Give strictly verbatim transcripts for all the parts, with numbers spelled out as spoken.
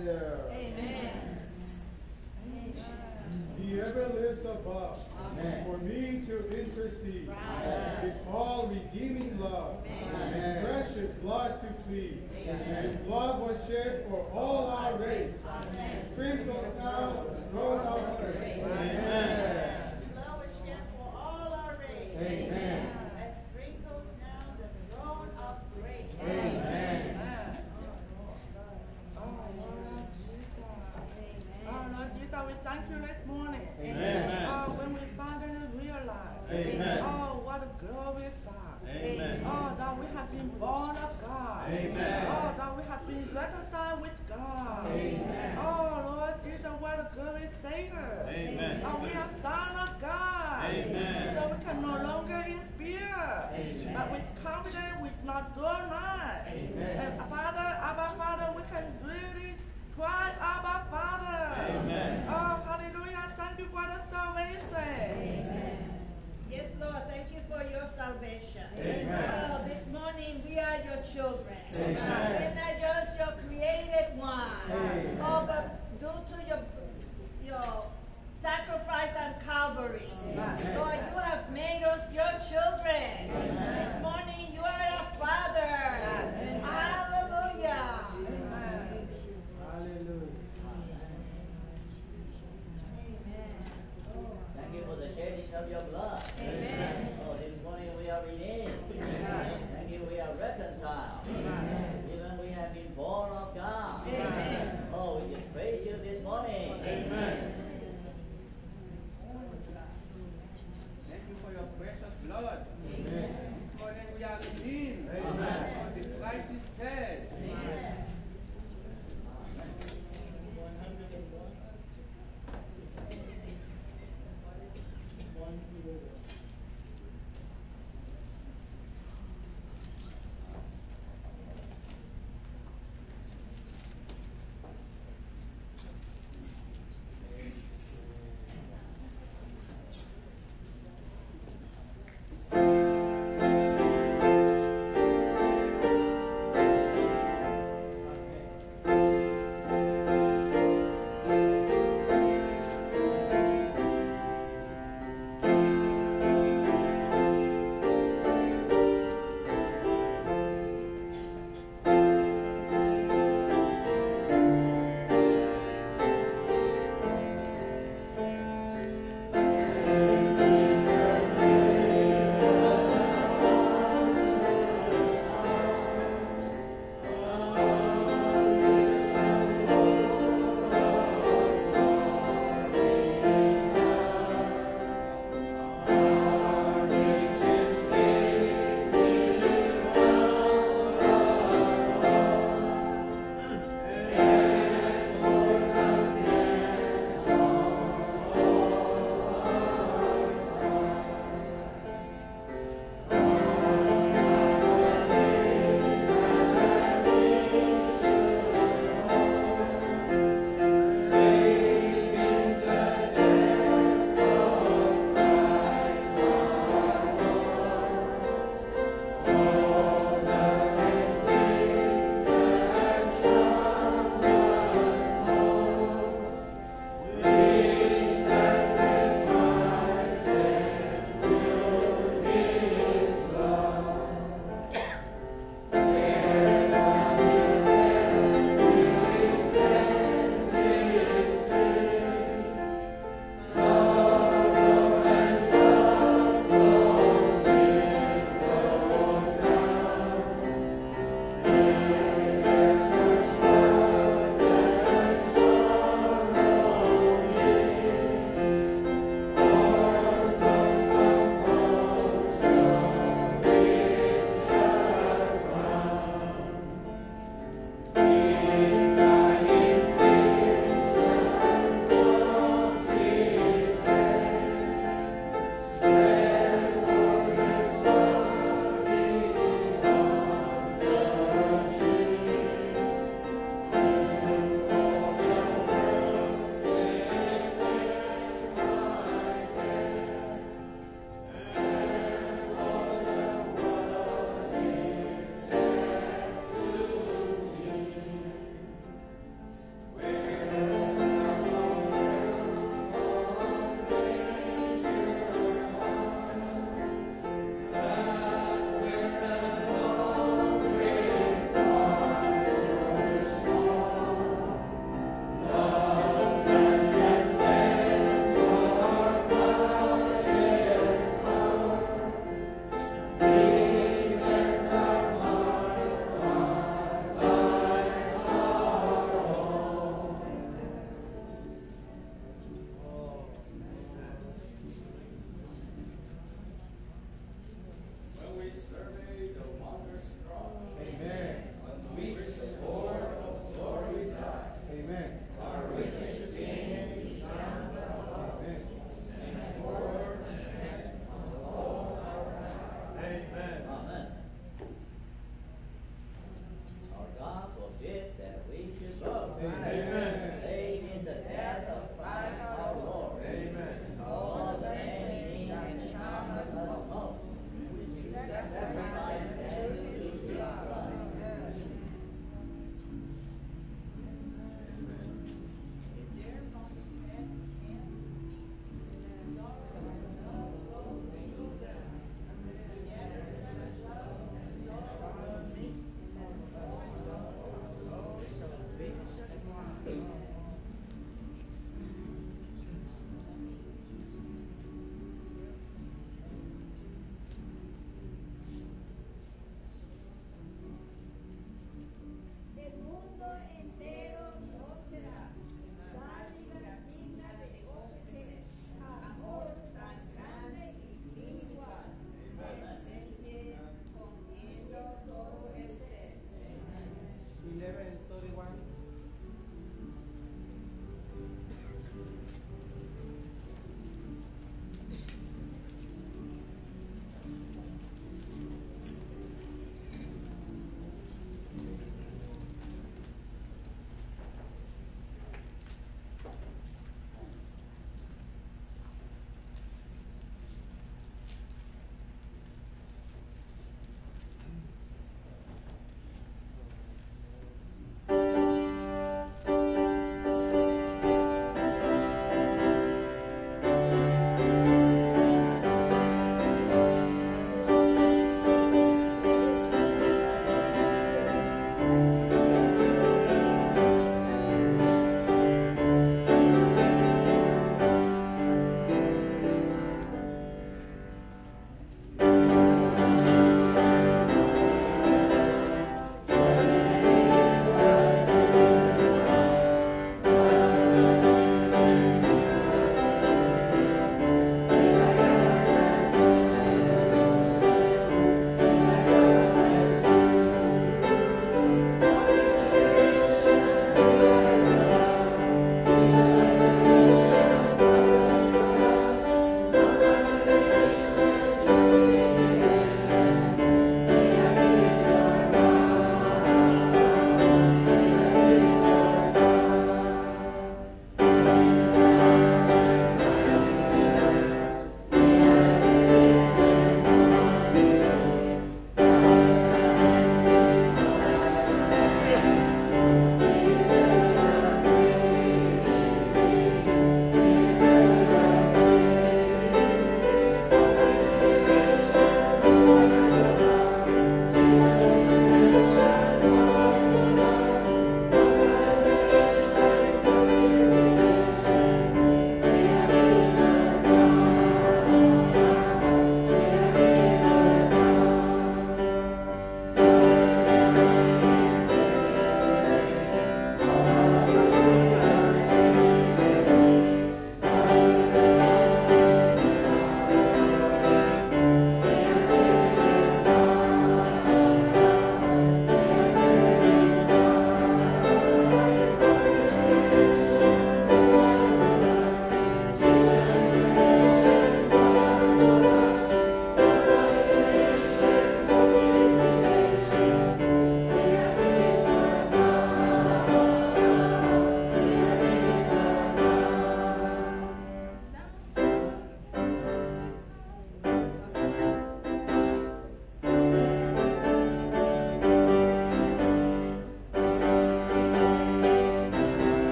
there. Amen. He ever lives above. Amen. For me to intercede. Right. His all redeeming love. Amen. His precious blood to plead. Amen. His blood was shed for all our race. Amen. Sprinkles now the throne of grace. Amen. Blood was shed for all our race. Amen. And sprinkles now the throne of grace. Amen. Oh, Lord Jesus. Oh, Lord Jesus, we thank you this morning. Amen. Oh, when we finally realize, Amen. oh, what a glorious God. Amen. Oh, that we have been born of God. Amen. Oh, that we have been reconciled with God.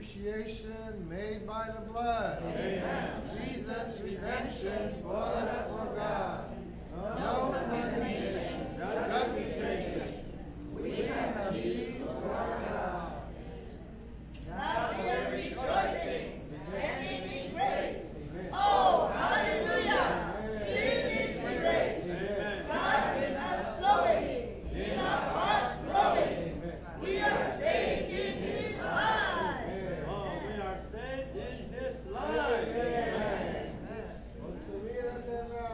propitiation made by the blood. Amen. Jesus' redemption bought us for God. No condemnation, justification. We have peace to our God. Now we are rejoicing, standing in grace. Oh, hallelujah! Sin is erased. God in us flowing, in our hearts growing. We are saved in His life. Oh, we are saved in His life. Con su vida eterna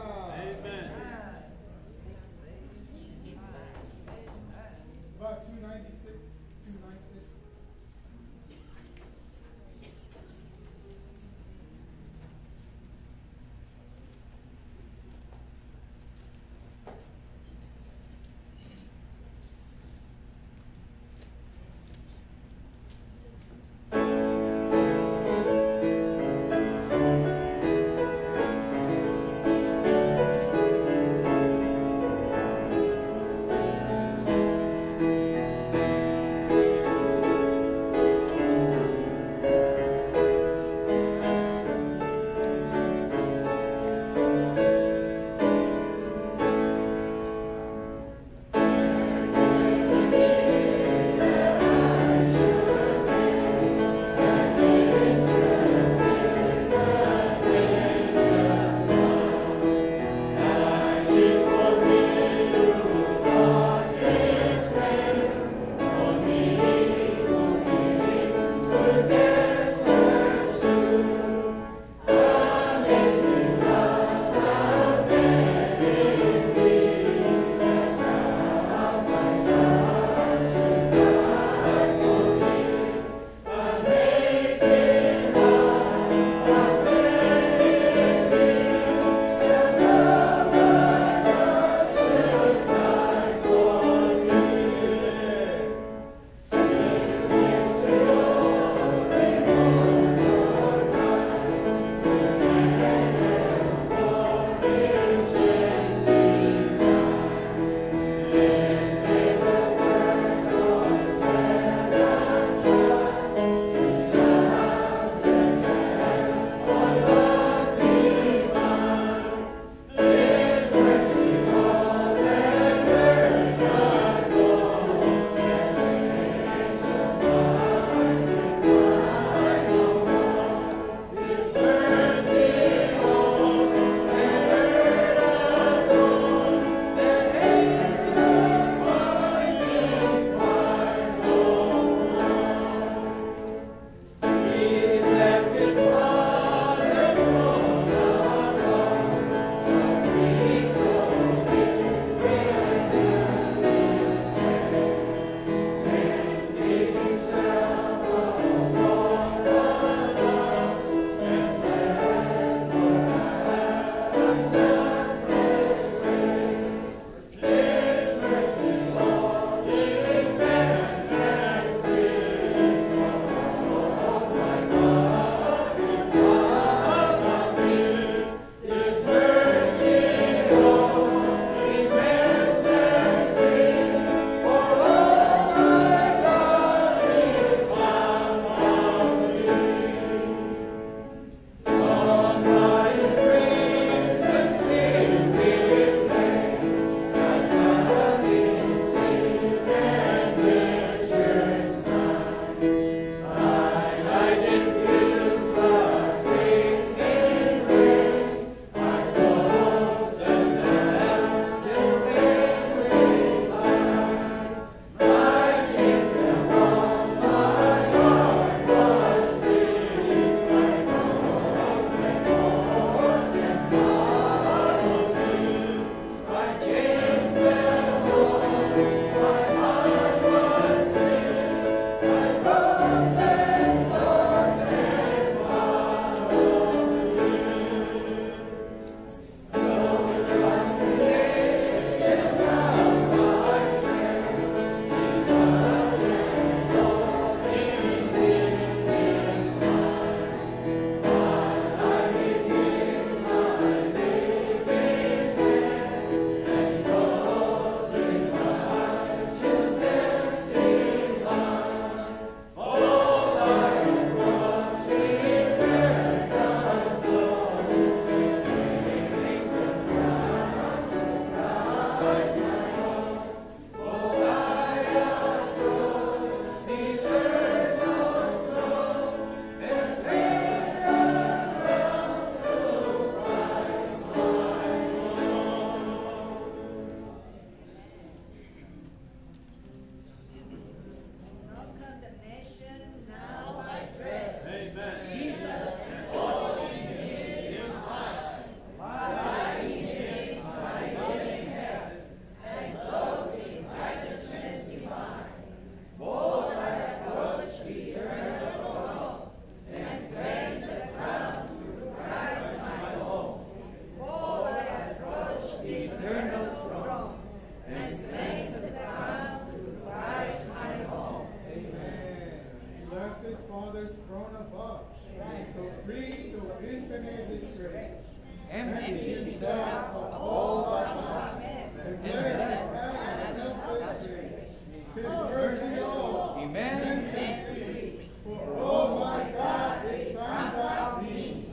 so free, so infinite His grace. Empty Himself of all our sins, and blessed and helpless grace. His mercy all, Amen. set free. For oh my God, it found out me.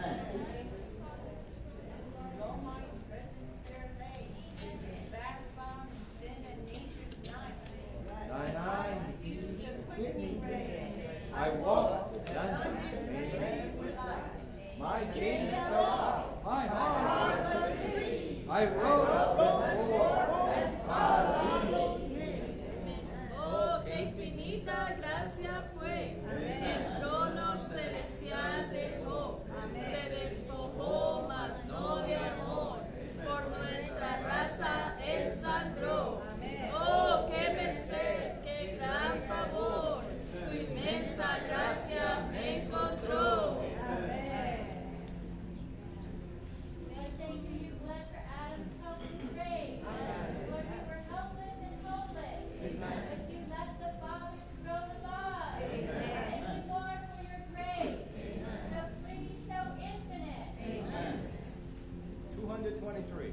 Thine eye I walk the dungeon my chains fell off, my heart was free. I rode up the war and Oh, qué infinita gracia fue, el trono celestial dejó, se despojó, mas no de amor, por nuestra raza él sangró. Oh, qué merced, qué gran favor, tu inmensa gracia me encontró. Thank you, you bled for Adam's helpless grave. Lord, we were helpless and hopeless. But you left the Father's throne above. Thank you, Lord, for your grace. So free, so infinite. two hundred twenty-three.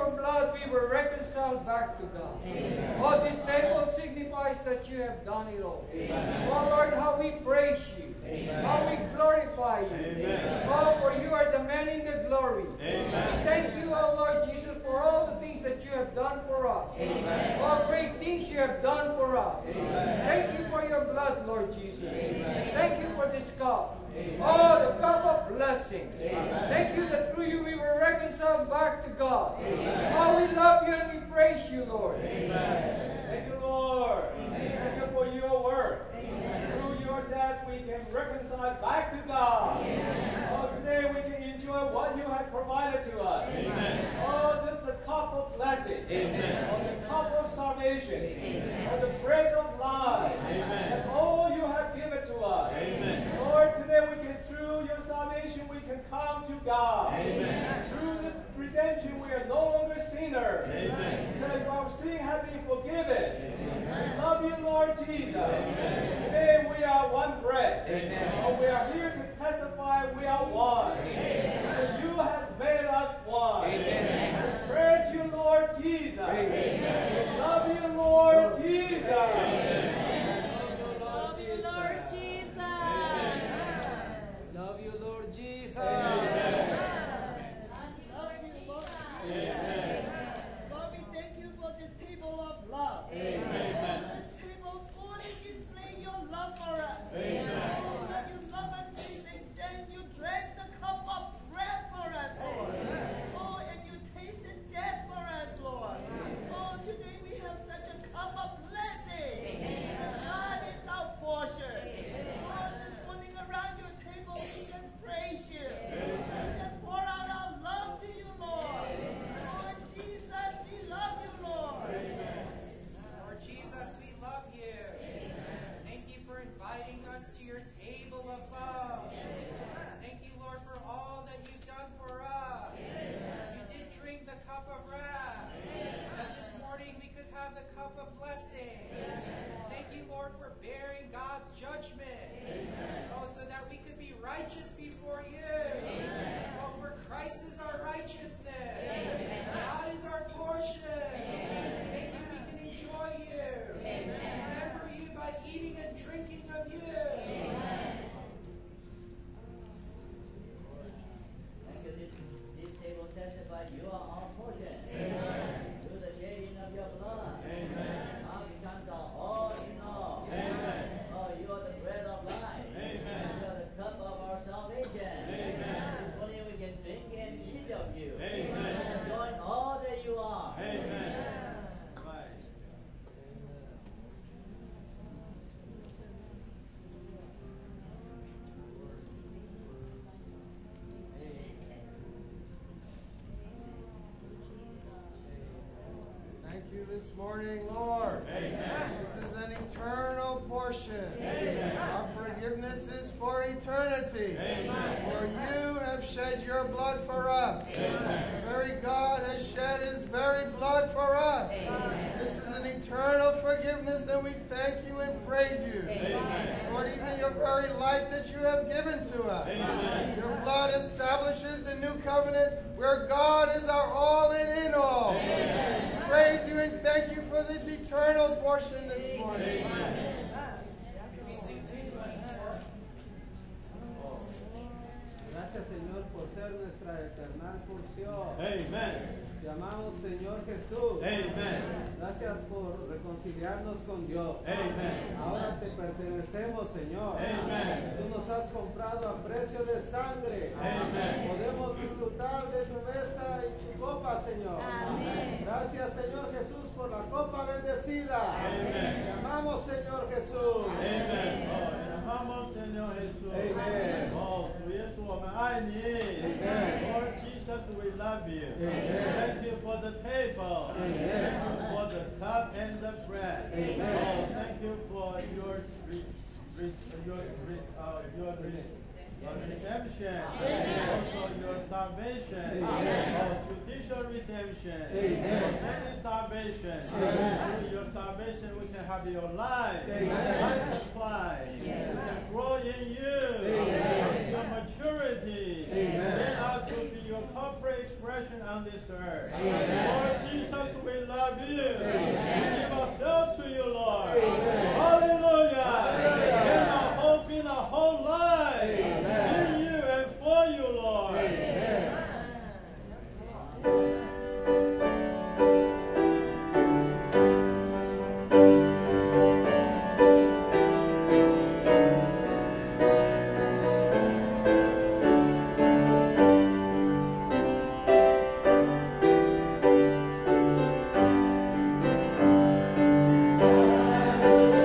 your blood we were reconciled back to God. Amen. Oh, this table signifies that you have done it all. Amen. Oh Lord, how we praise you. Amen. How we glorify you. Amen. Oh, for you are demanding the glory. Amen. Thank you, oh Lord Jesus, for all the things that you have done for us. Amen. All great things you have done for us. Amen. Thank you for your blood, Lord Jesus. Amen. Thank you for this cup. Amen. Oh, the cup of blessing. Amen. Thank you that through you we were reconciled back to God. Amen. Oh, we love you and we praise you, Lord. Amen. Thank you, Lord. Amen. Thank you for your work. Amen. Through your death we can reconcile back to God. Amen. Oh, today we can enjoy what you have provided to us. Amen. Oh, this is a cup of blessing. Amen. Oh, the cup of salvation. Amen. Oh, the bread of life. Amen. That's all you have given to us. Amen. Lord, today we can, through your salvation, we can come to God. Amen. Through this redemption, we are no longer sinners. Amen. Because our sin has been forgiven. Amen. We love you, Lord Jesus. Amen. Today we are one bread. Amen. Oh, we are here to testify we are one. Amen. You have made us one. Amen. Praise you, Lord Jesus. Amen. We love you, Lord Jesus. Amen. Love you, Lord Jesus. Love you, Lord Jesus. Amen. Love you, Lord Jesus. Amen. Lord, we thank you for this table of love. Amen. Lord, this table fully display your love for us. Amen. Oh, that you love us to the extent you drank the cup of bread for us, Lord. Oh, and you tasted death for us, Lord. Oh, today we have such a cup of blessing. God is our portion. Lord, this morning around your table, we just praise you. We just pour out our love to you, Lord. Lord Jesus, we love you, Lord. Lord Jesus, we love you. Thank you for inviting us to your table of love. Thank you, Lord, for all that you've done for us. You did drink the cup of wrath. That this morning we could have the cup of blessing. Thank you, Lord, for bearing God's judgment. Oh, so that we could be righteous before you. Oh, for Christ is our righteousness. God is our portion. Thank you, we can enjoy you. Remember you by eating and drinking of you. Thank you. This, this table testifies you are our portion. Through the shedding of your blood. Now becomes our all in all. Oh, you are the bread of life. You are the cup of our salvation. This morning we can drink and eat of you. And enjoy all that you are. Thank you this morning, Lord. Amen. This is an eternal portion. Amen. Our forgiveness is for eternity. Amen. For you have shed your blood for us. Amen. The very God has shed his very blood for us. Amen. This is an eternal forgiveness, and we thank you and praise you. Amen. Lord, even your very life that you have given to us. Amen. Your blood establishes the new covenant where God is our all and in all. Amen. We praise you and thank you for this eternal portion this morning. Amen. Gracias, Señor, por ser nuestra eterna porción. Amen. Te amamos, Señor Jesús. Amen. Gracias por reconciliarnos con Dios. Amen. Ahora te pertenecemos, Señor. Amen. Tú nos has comprado a precio de sangre. Amen. Podemos disfrutar de tu mesa y tu copa, Señor. Amén. Gracias, Señor Jesús, por la copa bendecida. Amen. Te amamos, Señor Jesús. Amen. Amamos, Señor Jesús. Amen. Oh, tu Yesu,我们爱你. Amen. Lord Jesus, we love you. Amen. Thank you for the table. Amen. Thank you for the cup and the bread. Amen. Oh, thank you for your re, re, your re, uh, your re, uh, redemption. Amen. Also your salvation. Amen. Oh, judicial redemption. Amen. Any salvation. Amen. Through your salvation, we can have your life. Amen. Life supply. Yes. We can grow in you. Amen. Your maturity. Amen. Then out to be your corporate expression redemption on this earth. Lord Jesus, we love you. We give ourselves to you, Lord. Hallelujah. In our hope, in our whole life. In you and for you, Lord. Thank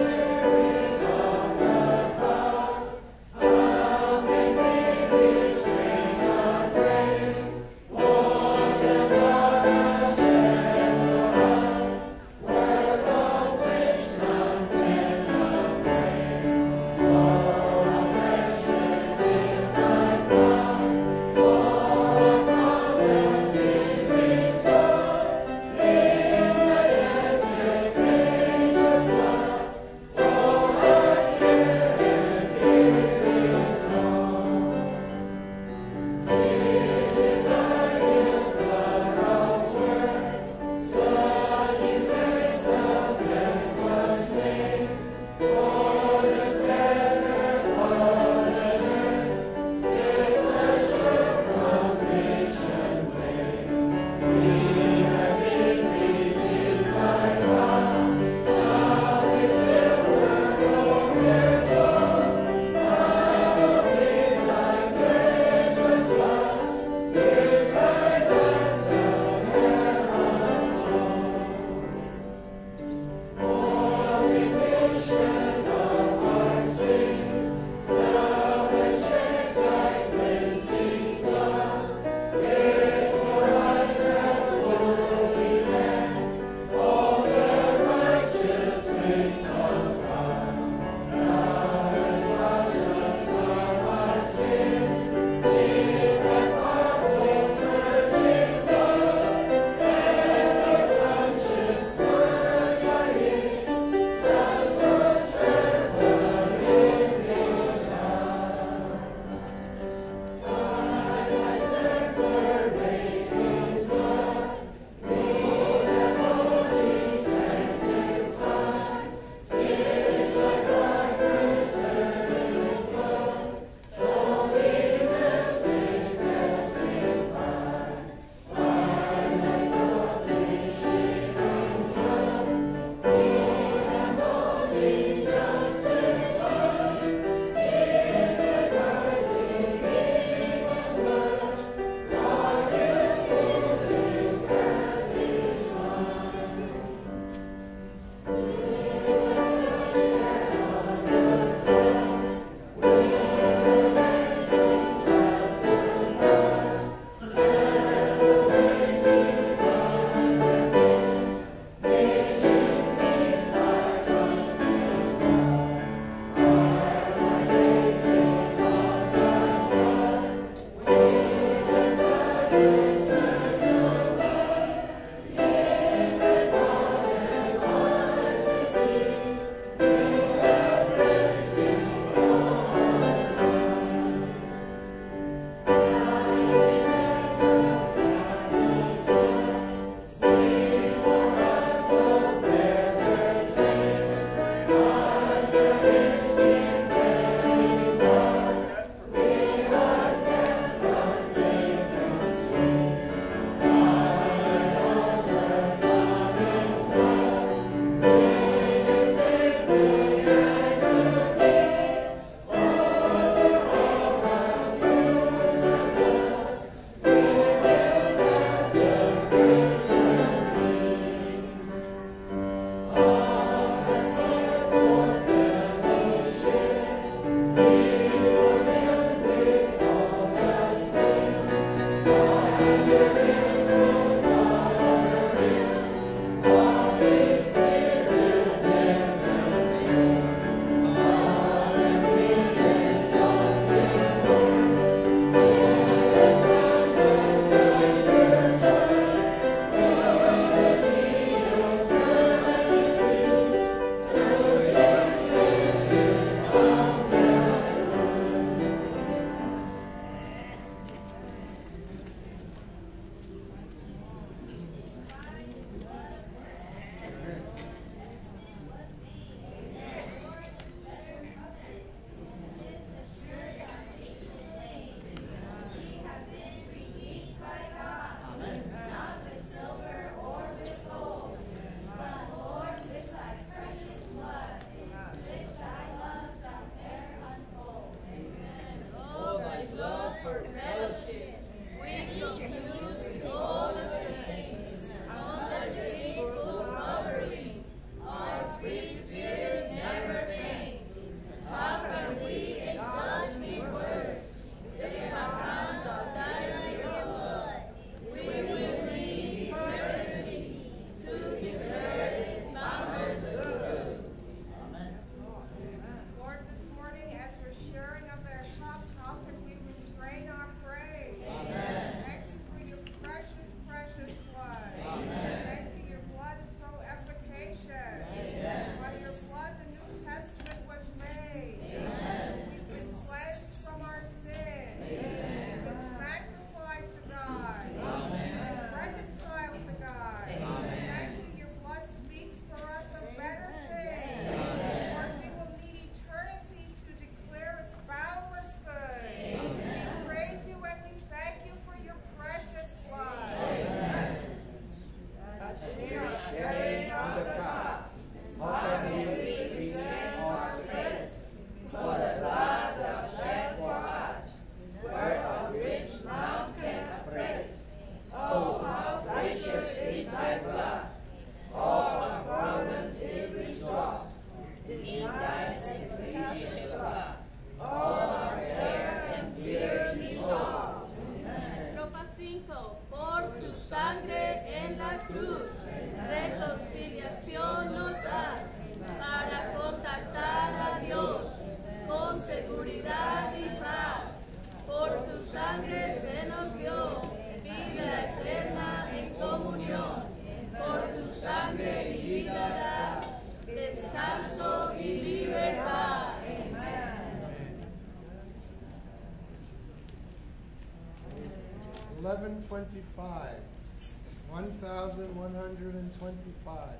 eleven twenty-five. one thousand one hundred twenty-five.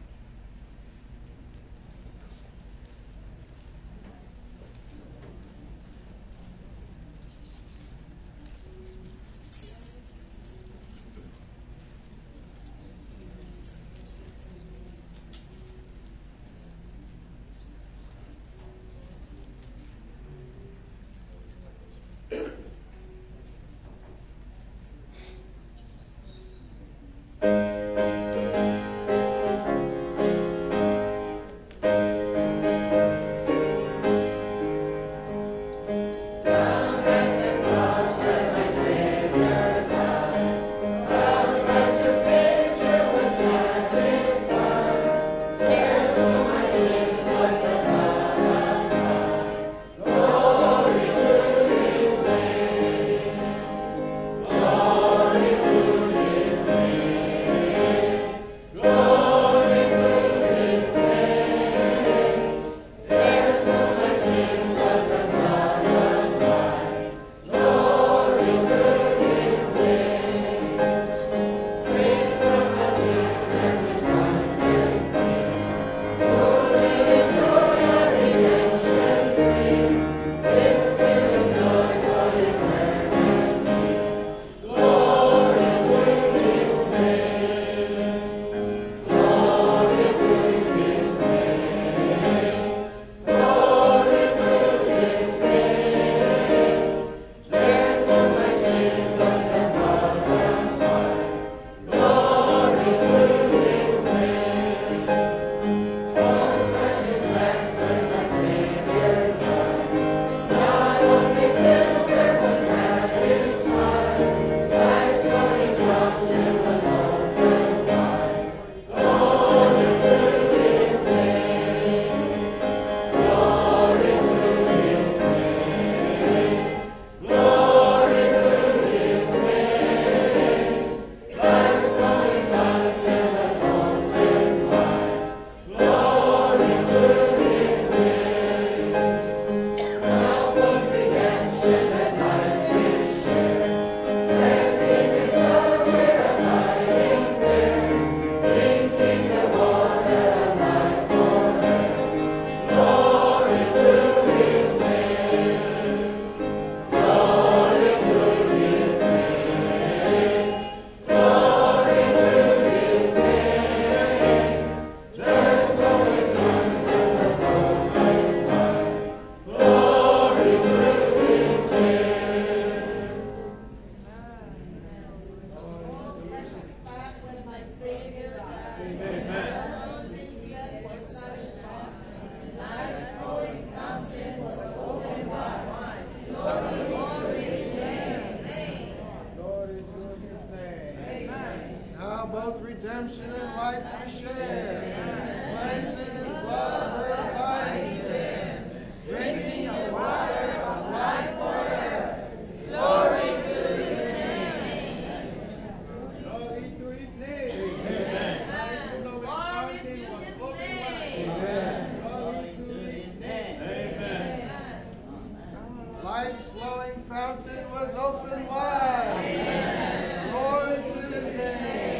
redemption and life we share. Cleansing His blood, we're abiding there. Drinking the water of life forever. Glory to His name. Glory to His name. Amen. Glory to His name. Amen. Glory to His name. Amen. Life's flowing fountain was open wide. Amen. Glory to His name.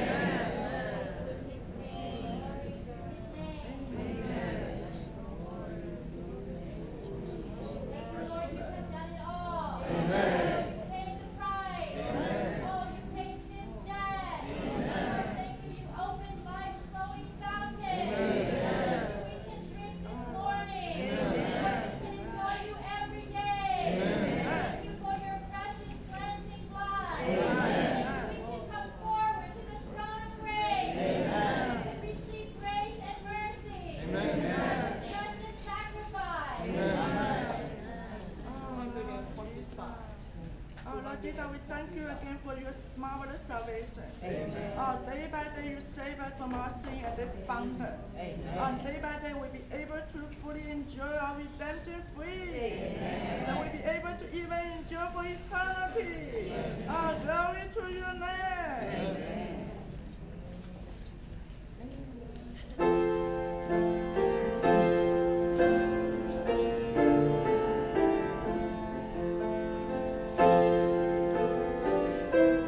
Oh, Lord Jesus, we thank you again for your marvelous salvation. Oh, day by day you save us from our sin and this fountain. On day by day we'll be able to fully enjoy our redemption free. And we'll be able to even enjoy for eternity. Oh, glory to your name. Amen.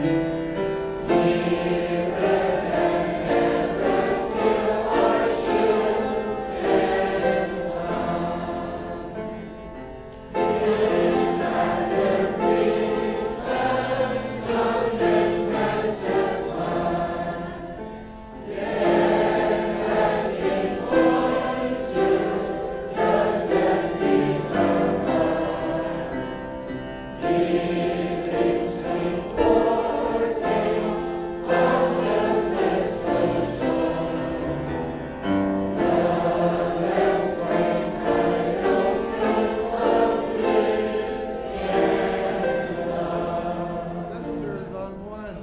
Sisters on one.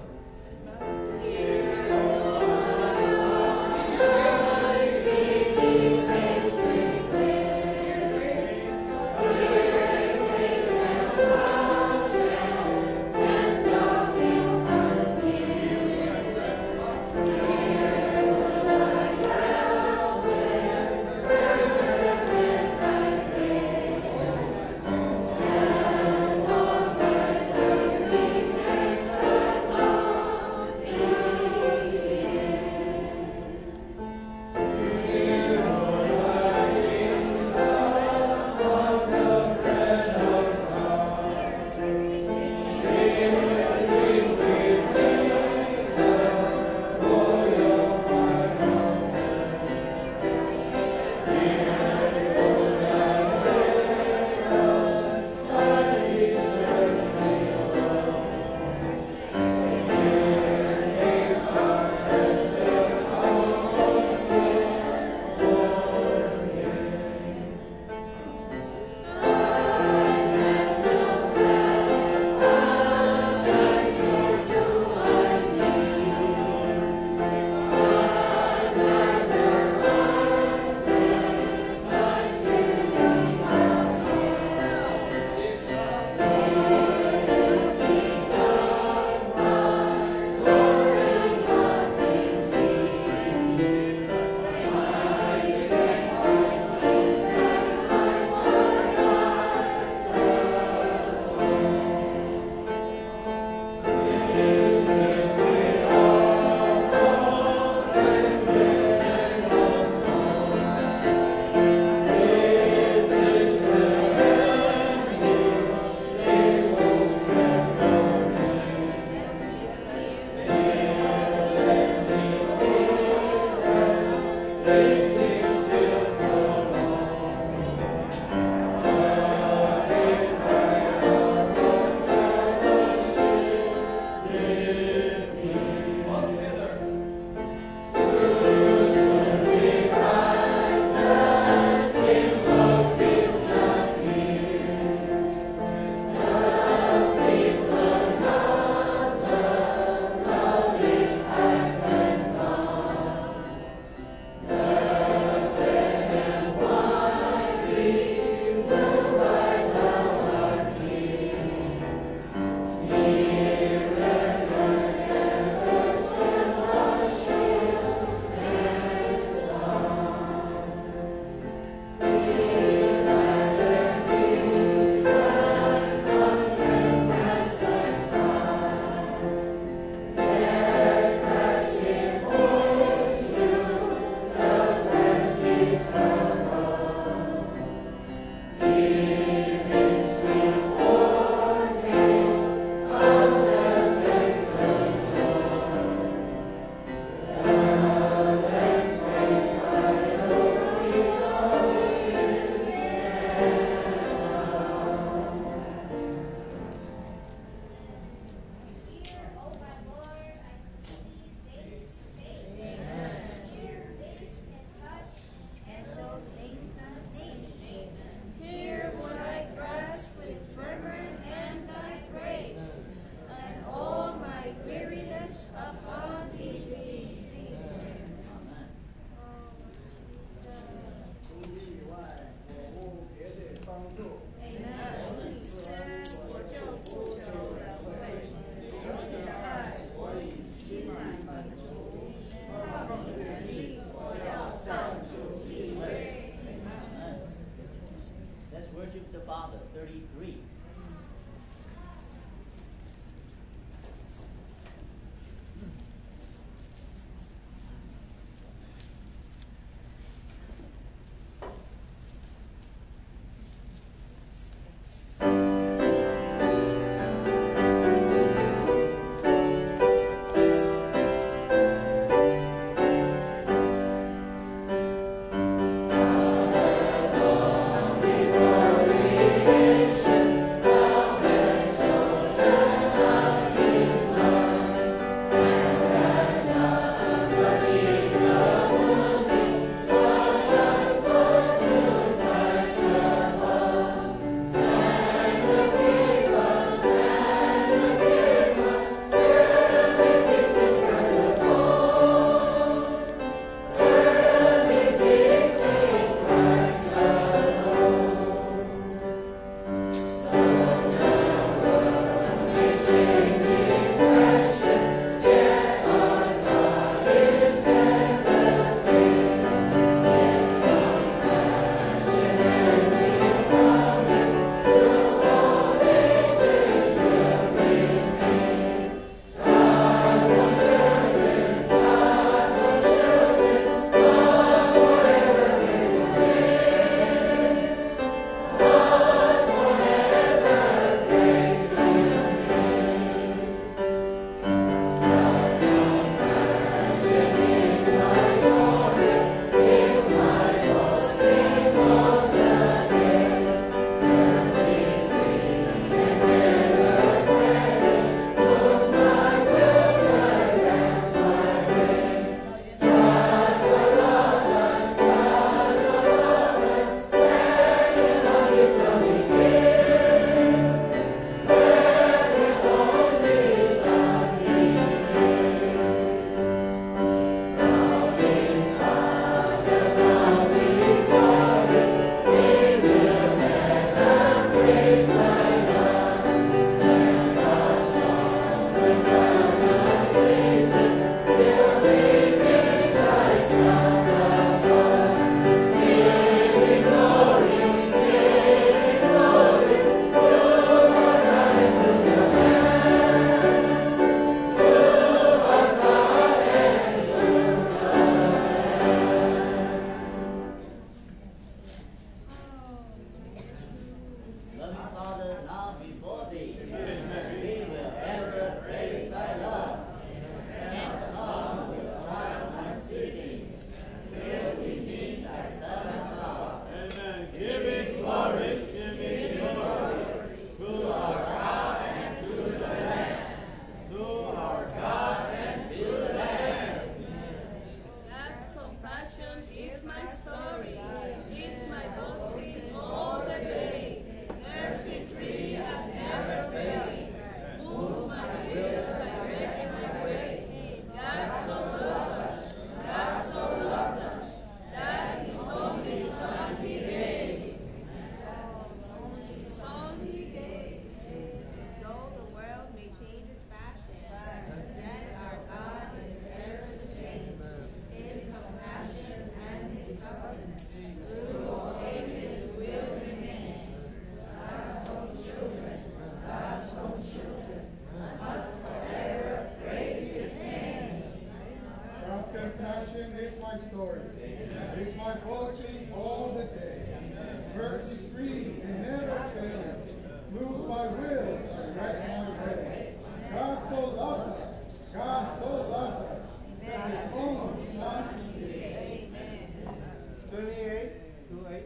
my story. It's my portion all the day. Mercy free and never failing. Move my will, direct my way. God so loved us. God so loved us. That his only Son he gave. twenty-eight, twenty-eight.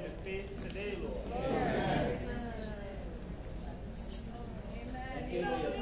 Thank you for your